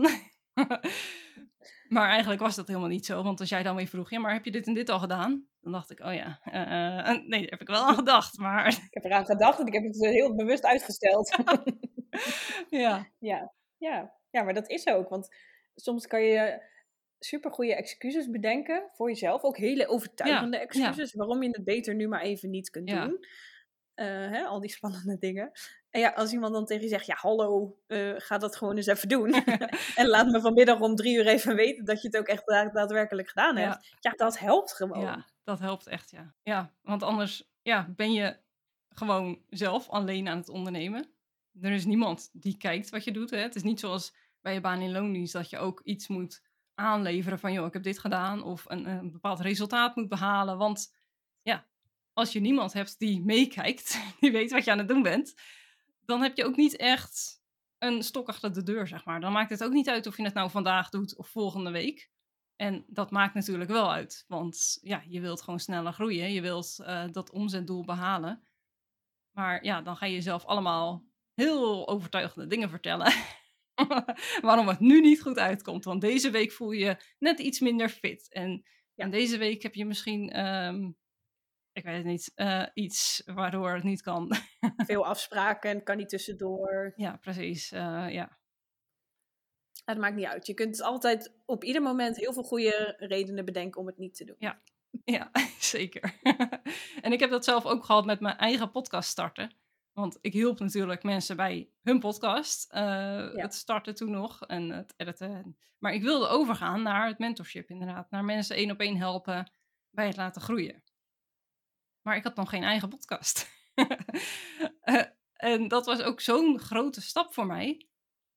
[SPEAKER 2] Maar eigenlijk was dat helemaal niet zo. Want als jij dan weer vroeg, ja, maar heb je dit en dit al gedaan? Dan dacht ik, oh ja, nee, daar heb ik wel aan gedacht. Maar
[SPEAKER 1] Ik heb eraan gedacht en ik heb het heel bewust uitgesteld.
[SPEAKER 2] Ja.
[SPEAKER 1] Ja, maar dat is ook. Want soms kan je supergoeie excuses bedenken voor jezelf. Ook hele overtuigende excuses. Waarom je het beter nu maar even niet kunt doen. Al die spannende dingen. En ja, als iemand dan tegen je zegt, ja hallo, ga dat gewoon eens even doen. En laat me vanmiddag om 3 uur even weten dat je het ook echt daadwerkelijk gedaan hebt. Ja, dat helpt gewoon.
[SPEAKER 2] Ja, dat helpt echt, ja. Ja, want anders ben je gewoon zelf alleen aan het ondernemen. Er is niemand die kijkt wat je doet. Hè. Het is niet zoals bij je baan in loondienst dat je ook iets moet aanleveren van, joh, ik heb dit gedaan of een bepaald resultaat moet behalen. Want ja, als je niemand hebt die meekijkt, die weet wat je aan het doen bent, dan heb je ook niet echt een stok achter de deur, zeg maar. Dan maakt het ook niet uit of je het nou vandaag doet of volgende week. En dat maakt natuurlijk wel uit, want ja, je wilt gewoon sneller groeien. Je wilt dat omzetdoel behalen. Maar ja, dan ga je jezelf allemaal heel overtuigende dingen vertellen. Waarom het nu niet goed uitkomt. Want deze week voel je je net iets minder fit. En deze week heb je misschien, ik weet het niet, iets waardoor het niet kan.
[SPEAKER 1] Veel afspraken en kan niet tussendoor.
[SPEAKER 2] Ja, precies. Ja.
[SPEAKER 1] Het maakt niet uit. Je kunt altijd op ieder moment heel veel goede redenen bedenken om het niet te doen.
[SPEAKER 2] Ja, zeker. En ik heb dat zelf ook gehad met mijn eigen podcast starten. Want ik hielp natuurlijk mensen bij hun podcast. Het starten toen nog en het editen. Maar ik wilde overgaan naar het mentorship inderdaad. Naar mensen 1-op-1 helpen bij het laten groeien. Maar ik had nog geen eigen podcast. En dat was ook zo'n grote stap voor mij.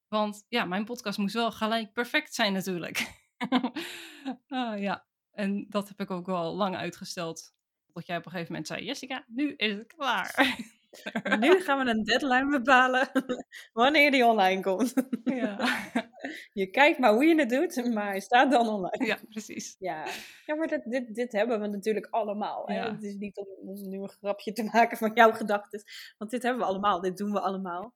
[SPEAKER 2] Want ja, mijn podcast moest wel gelijk perfect zijn natuurlijk. Ja, en dat heb ik ook wel lang uitgesteld. Tot jij op een gegeven moment zei, Jessica, nu is het klaar.
[SPEAKER 1] Nu gaan we een deadline bepalen wanneer die online komt.
[SPEAKER 2] Ja.
[SPEAKER 1] Je kijkt maar hoe je het doet, maar hij staat dan online.
[SPEAKER 2] Ja, precies.
[SPEAKER 1] Ja, maar dit hebben we natuurlijk allemaal. Hè?
[SPEAKER 2] Ja.
[SPEAKER 1] Het is niet om nu een grapje te maken van jouw gedachten. Want dit hebben we allemaal, dit doen we allemaal.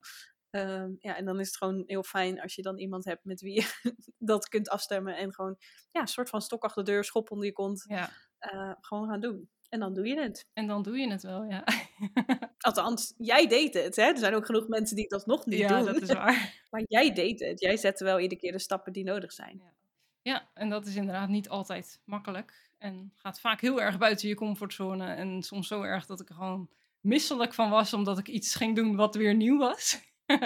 [SPEAKER 1] En dan is het gewoon heel fijn als je dan iemand hebt met wie je dat kunt afstemmen. En gewoon een soort van stok achter de deur, schop onder je kont.
[SPEAKER 2] Ja.
[SPEAKER 1] Gewoon gaan doen. En dan doe je het.
[SPEAKER 2] En dan doe je het wel, ja.
[SPEAKER 1] Althans, jij deed het. Hè? Er zijn ook genoeg mensen die dat nog niet doen.
[SPEAKER 2] Ja, dat is waar.
[SPEAKER 1] Maar jij deed het. Jij zette wel iedere keer de stappen die nodig zijn.
[SPEAKER 2] Ja, en dat is inderdaad niet altijd makkelijk. En gaat vaak heel erg buiten je comfortzone. En soms zo erg dat ik er gewoon misselijk van was, omdat ik iets ging doen wat weer nieuw was.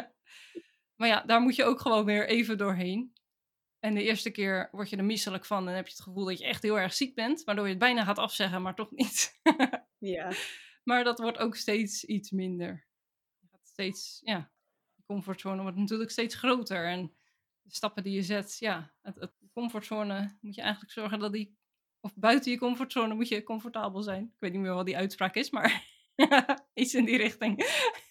[SPEAKER 2] Maar ja, daar moet je ook gewoon weer even doorheen. En de eerste keer word je er misselijk van en heb je het gevoel dat je echt heel erg ziek bent, waardoor je het bijna gaat afzeggen, maar toch niet.
[SPEAKER 1] Ja.
[SPEAKER 2] Maar dat wordt ook steeds iets minder. Je gaat steeds, de comfortzone wordt natuurlijk steeds groter. En de stappen die je zet, de comfortzone moet je eigenlijk zorgen dat die, of buiten je comfortzone moet je comfortabel zijn. Ik weet niet meer wat die uitspraak is, maar iets in die richting.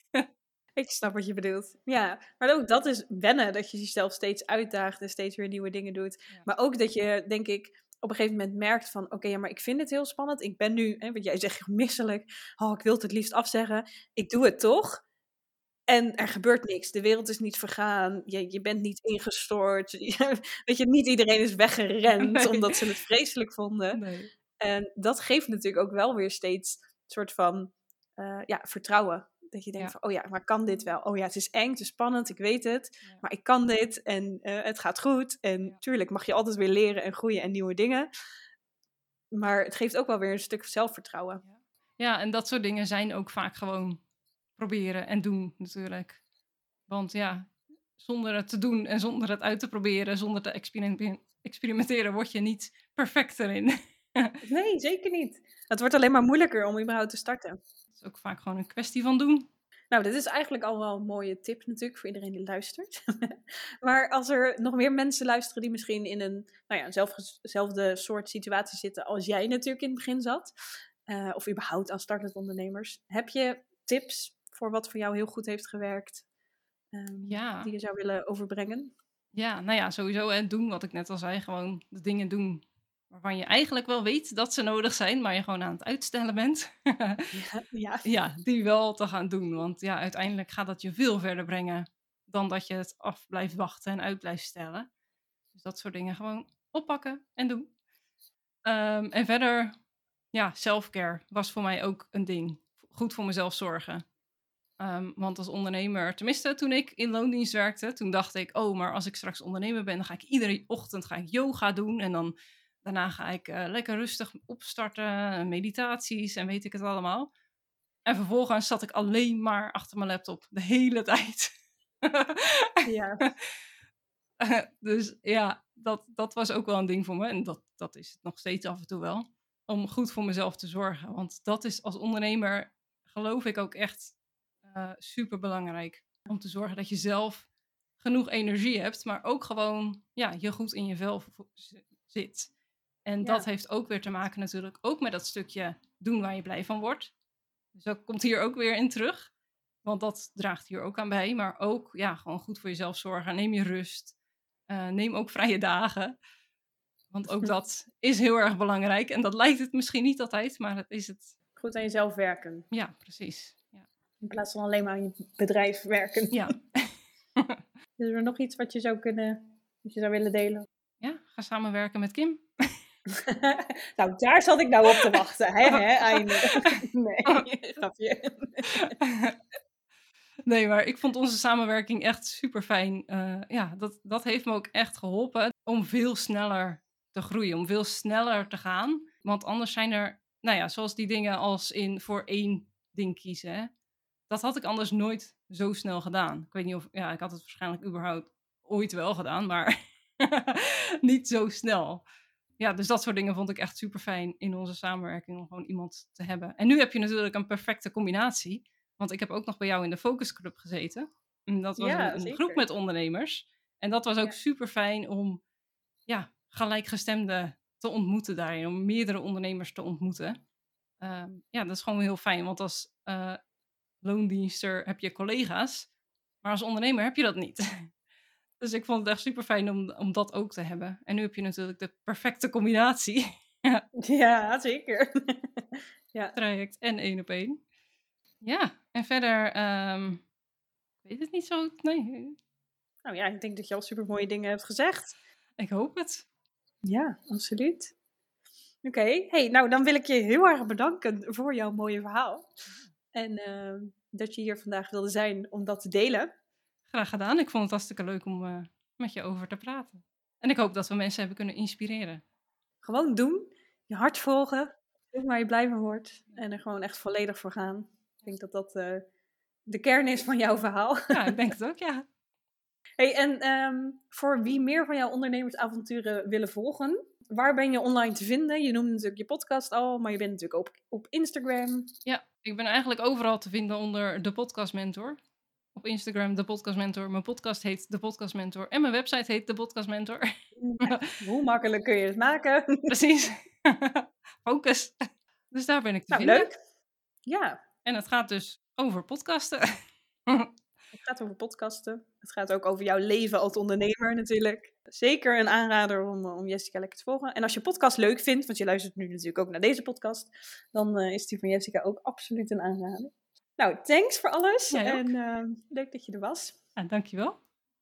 [SPEAKER 1] Ik snap wat je bedoelt. Ja, maar ook dat is wennen, dat je jezelf steeds uitdaagt en steeds weer nieuwe dingen doet.
[SPEAKER 2] Ja.
[SPEAKER 1] Maar ook dat je, denk ik, op een gegeven moment merkt van, oké, maar ik vind het heel spannend. Ik ben nu, wat jij zegt, misselijk. Oh, ik wil het liefst afzeggen. Ik doe het toch. En er gebeurt niks. De wereld is niet vergaan. Je bent niet ingestort. Weet je, niet iedereen is weggerend
[SPEAKER 2] Nee.
[SPEAKER 1] omdat ze het vreselijk vonden.
[SPEAKER 2] Nee.
[SPEAKER 1] En dat geeft natuurlijk ook wel weer steeds een soort van vertrouwen. Dat je denkt van, oh ja, maar kan dit wel? Oh ja, het is eng, het is spannend, ik weet het.
[SPEAKER 2] Ja.
[SPEAKER 1] Maar ik kan dit en het gaat goed. En tuurlijk mag je altijd weer leren en groeien en nieuwe dingen. Maar het geeft ook wel weer een stuk zelfvertrouwen.
[SPEAKER 2] Ja, en dat soort dingen zijn ook vaak gewoon proberen en doen natuurlijk. Want ja, zonder het te doen en zonder het uit te proberen, zonder te experimenteren, word je niet perfect erin.
[SPEAKER 1] Nee, zeker niet. Het wordt alleen maar moeilijker om überhaupt te starten.
[SPEAKER 2] Het is ook vaak gewoon een kwestie van doen.
[SPEAKER 1] Nou, dit is eigenlijk al wel een mooie tip natuurlijk voor iedereen die luistert. Maar als er nog meer mensen luisteren die misschien in een zelfde soort situatie zitten als jij natuurlijk in het begin zat, of überhaupt als startend ondernemers, heb je tips voor wat voor jou heel goed heeft gewerkt, die je zou willen overbrengen?
[SPEAKER 2] Ja, nou ja, sowieso en doen wat ik net al zei. Gewoon de dingen doen waarvan je eigenlijk wel weet dat ze nodig zijn, maar je gewoon aan het uitstellen bent. Ja, die wel te gaan doen. Want ja, uiteindelijk gaat dat je veel verder brengen dan dat je het af blijft wachten en uit blijft stellen. Dus dat soort dingen gewoon oppakken en doen. En verder, ja, self-care was voor mij ook een ding. Goed voor mezelf zorgen. Want als ondernemer, tenminste toen ik in loondienst werkte, toen dacht ik, oh, maar als ik straks ondernemer ben, dan ga ik iedere ochtend yoga doen. En dan daarna ga ik lekker rustig opstarten, meditaties en weet ik het allemaal. En vervolgens zat ik alleen maar achter mijn laptop de hele tijd.
[SPEAKER 1] Ja.
[SPEAKER 2] Dus ja, dat was ook wel een ding voor me. En dat is het nog steeds af en toe wel. Om goed voor mezelf te zorgen. Want dat is als ondernemer, geloof ik, ook echt super belangrijk. Om te zorgen dat je zelf genoeg energie hebt. Maar ook gewoon je goed in je vel zit. En dat heeft ook weer te maken natuurlijk ook met dat stukje doen waar je blij van wordt. Dus dat komt hier ook weer in terug. Want dat draagt hier ook aan bij. Maar ook gewoon goed voor jezelf zorgen. Neem je rust. Neem ook vrije dagen. Want ook dat is heel erg belangrijk. En dat lijkt het misschien niet altijd, maar dat is het.
[SPEAKER 1] Goed aan jezelf werken.
[SPEAKER 2] Ja, precies. Ja.
[SPEAKER 1] In plaats van alleen maar aan je bedrijf werken.
[SPEAKER 2] Ja.
[SPEAKER 1] Is er nog iets wat je zou willen delen?
[SPEAKER 2] Ja, ga samenwerken met Kim.
[SPEAKER 1] Nou, daar zat ik nou op te wachten. Hè, eindelijk. Nee, grapje.
[SPEAKER 2] Nee, maar ik vond onze samenwerking echt super fijn. Dat heeft me ook echt geholpen om veel sneller te groeien, om veel sneller te gaan. Want anders zijn er, zoals die dingen als in voor één ding kiezen. Hè? Dat had ik anders nooit zo snel gedaan. Ik weet niet of, ik had het waarschijnlijk überhaupt ooit wel gedaan, maar niet zo snel. Ja, dus dat soort dingen vond ik echt super fijn in onze samenwerking om gewoon iemand te hebben. En nu heb je natuurlijk een perfecte combinatie. Want ik heb ook nog bij jou in de focusclub gezeten. En dat was
[SPEAKER 1] Ja,
[SPEAKER 2] een groep
[SPEAKER 1] zeker.
[SPEAKER 2] met ondernemers. En dat was ook
[SPEAKER 1] Ja.
[SPEAKER 2] super fijn om gelijkgestemden te ontmoeten daarin. Om meerdere ondernemers te ontmoeten. Ja, dat is gewoon heel fijn. Want als loondienster heb je collega's. Maar als ondernemer heb je dat niet. Dus ik vond het echt super fijn om dat ook te hebben. En nu heb je natuurlijk de perfecte combinatie. Ja,
[SPEAKER 1] Ja, zeker. Ja.
[SPEAKER 2] traject en 1-op-1. Ja, en verder, ik weet het niet zo. Nee,
[SPEAKER 1] Nou ja, ik denk dat je al super mooie dingen hebt gezegd.
[SPEAKER 2] ik hoop het.
[SPEAKER 1] Ja, absoluut. Oké, hey, nou dan wil ik je heel erg bedanken voor jouw mooie verhaal. En dat je hier vandaag wilde zijn om dat te delen.
[SPEAKER 2] Graag gedaan. Ik vond het hartstikke leuk om met je over te praten. En ik hoop dat we mensen hebben kunnen inspireren.
[SPEAKER 1] Gewoon doen, je hart volgen, doen waar je blij van wordt. En er gewoon echt volledig voor gaan. Ik denk dat dat de kern is van jouw verhaal.
[SPEAKER 2] Ja, ik denk het ook, ja.
[SPEAKER 1] Hey, en voor wie meer van jouw ondernemersavonturen willen volgen, waar ben je online te vinden? Je noemde natuurlijk je podcast al, maar je bent natuurlijk ook op Instagram.
[SPEAKER 2] Ja, ik ben eigenlijk overal te vinden onder De Podcast Mentor. Op Instagram, De Podcast Mentor. Mijn podcast heet De Podcast Mentor. En mijn website heet De Podcast Mentor.
[SPEAKER 1] Ja, hoe makkelijk kun je het maken?
[SPEAKER 2] Precies. Focus. Dus daar ben ik te
[SPEAKER 1] Nou,
[SPEAKER 2] vinden.
[SPEAKER 1] leuk. Ja,
[SPEAKER 2] En het gaat dus over podcasten.
[SPEAKER 1] het gaat over podcasten. Het gaat ook over jouw leven als ondernemer natuurlijk. Zeker een aanrader om Jessica lekker te volgen. En als je podcast leuk vindt, want je luistert nu natuurlijk ook naar deze podcast, dan is die van Jessica ook absoluut een aanrader. Nou, thanks voor alles.
[SPEAKER 2] Jij ook.
[SPEAKER 1] En leuk dat je er was.
[SPEAKER 2] Ja, dankjewel.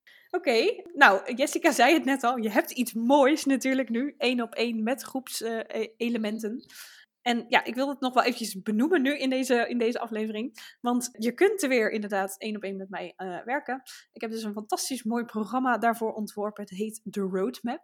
[SPEAKER 1] Oké, nou, Jessica zei het net al. Je hebt iets moois natuurlijk nu. 1-op-1 met groepselementen. En ja, ik wil het nog wel eventjes benoemen nu in deze aflevering. Want je kunt er weer inderdaad 1-op-1 met mij werken. Ik heb dus een fantastisch mooi programma daarvoor ontworpen. Het heet The Roadmap.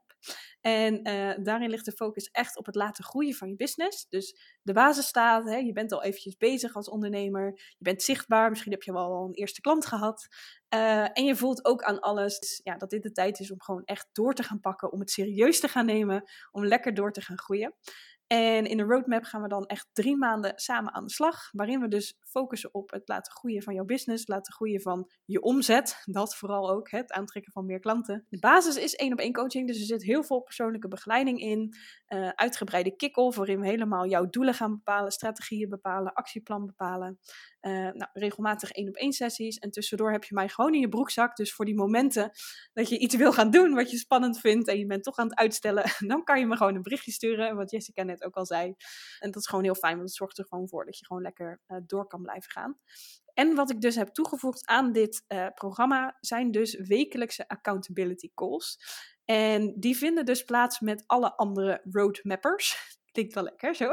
[SPEAKER 1] En daarin ligt de focus echt op het laten groeien van je business. Dus de basis staat, hè, je bent al eventjes bezig als ondernemer. Je bent zichtbaar, misschien heb je wel al een eerste klant gehad. En je voelt ook aan alles ja, dat dit de tijd is om gewoon echt door te gaan pakken. Om het serieus te gaan nemen. Om lekker door te gaan groeien. En in de roadmap gaan we dan echt 3 maanden samen aan de slag. Waarin we dus focussen op het laten groeien van jouw business. Laten groeien van je omzet. Dat vooral ook, het aantrekken van meer klanten. De basis is 1-op-1 coaching. Dus er zit heel veel persoonlijke begeleiding in. Uitgebreide kick-off waarin we helemaal jouw doelen gaan bepalen. Strategieën bepalen. Actieplan bepalen. Regelmatig 1-op-1 sessies. En tussendoor heb je mij gewoon in je broekzak. Dus voor die momenten dat je iets wil gaan doen wat je spannend vindt. En je bent toch aan het uitstellen. Dan kan je me gewoon een berichtje sturen. Wat Jessica net ook al zei. En dat is gewoon heel fijn. Want het zorgt er gewoon voor dat je gewoon lekker door kan blijven gaan. En wat ik dus heb toegevoegd aan dit programma. Zijn dus wekelijkse accountability calls. En die vinden dus plaats met alle andere roadmappers. Klinkt wel lekker zo.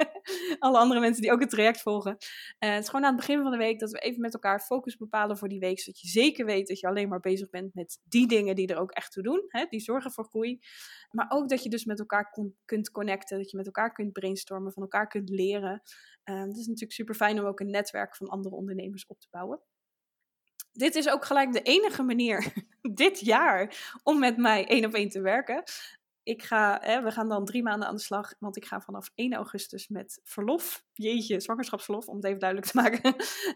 [SPEAKER 1] Alle andere mensen die ook het traject volgen. Het is gewoon aan het begin van de week dat we even met elkaar focus bepalen voor die week. Zodat je zeker weet dat je alleen maar bezig bent met die dingen die er ook echt toe doen. Hè, die zorgen voor groei. Maar ook dat je dus met elkaar kunt connecten. Dat je met elkaar kunt brainstormen. Van elkaar kunt leren. Het is natuurlijk super fijn om ook een netwerk van andere ondernemers op te bouwen. Dit is ook gelijk de enige manier dit jaar om met mij 1-op-1 te werken. We gaan dan 3 maanden aan de slag, want ik ga vanaf 1 augustus met verlof. Jeetje, zwangerschapsverlof, om het even duidelijk te maken.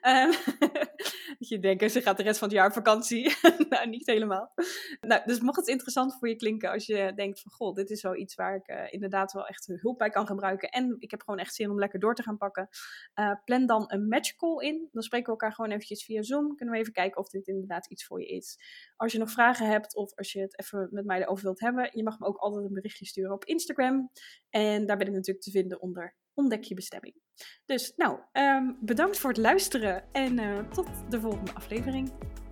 [SPEAKER 1] Dat je denkt, ze gaat de rest van het jaar op vakantie. Nou, niet helemaal. Nou, dus mocht het interessant voor je klinken als je denkt van, goh, dit is wel iets waar ik inderdaad wel echt hulp bij kan gebruiken. En ik heb gewoon echt zin om lekker door te gaan pakken. Plan dan een matchcall in. Dan spreken we elkaar gewoon eventjes via Zoom. Kunnen we even kijken of dit inderdaad iets voor je is. Als je nog vragen hebt of als je het even met mij erover wilt hebben, je mag me ook altijd een berichtje sturen op Instagram. En daar ben ik natuurlijk te vinden onder Ontdek je bestemming. Dus nou, bedankt voor het luisteren en tot de volgende aflevering.